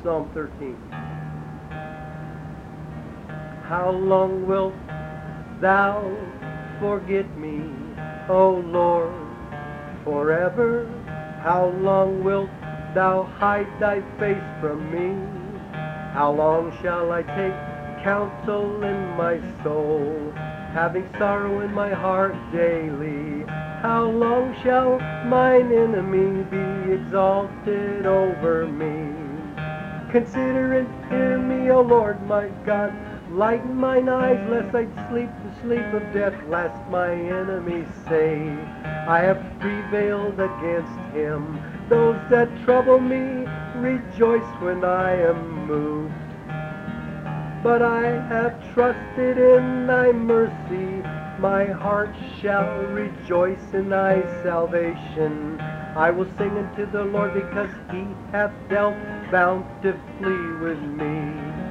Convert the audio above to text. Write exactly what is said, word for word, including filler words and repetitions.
Psalm thirteen. How long wilt thou forget me, O Lord, forever? How long wilt thou hide thy face from me? How long shall I take counsel in my soul, having sorrow in my heart daily? How long shall mine enemy be exalted over me? Consider and hear me, O Lord my God. Lighten mine eyes, lest I sleep the sleep of death, lest my enemies say, I have prevailed against him. Those that trouble me rejoice when I am moved. But I have trusted in thy mercy. My heart shall rejoice in thy salvation. I will sing unto the Lord, because he hath dealt bountifully with me.